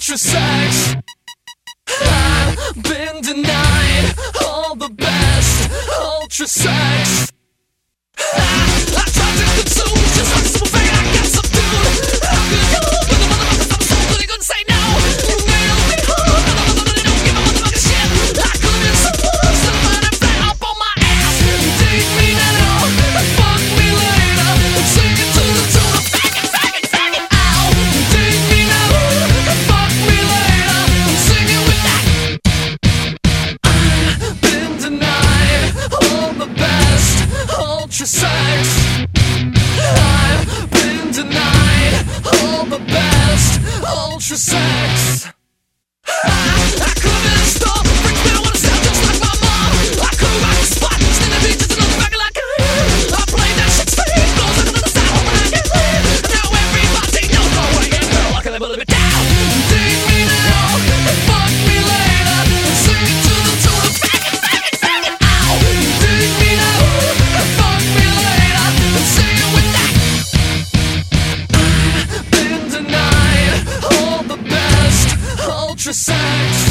ultra sex. I've been denied all the best ultra sex. I tried to consume just like some fate I got subdued. How could you? You're the motherfuckers I'm so good, couldn't say no. You nailed me hard, motherfucker, don't give a motherfucking shit. I couldn't support somebody flat up on my ass. Take me now, fuck me later. Sing it to the tune of faggot, faggot, faggot, ow. Take me now, fuck me later. Sing it with that. I've been denied all the best ultra sex. I've been denied all the best ultra sex. I couldn't stop, freaks me, I wanna sound just like my mom. I could rock the spot, stand the beat just another faggot like I played that shit's fake, goes under the side when I get lit. And now everybody knows my way, and girl, I can live a little bit down. Take me now, fuck me later. Sing it to the tune of faggot, faggot, faggot, ow. Take me now, fuck me later. Sing it with that. I've been denied all the best ultra sex.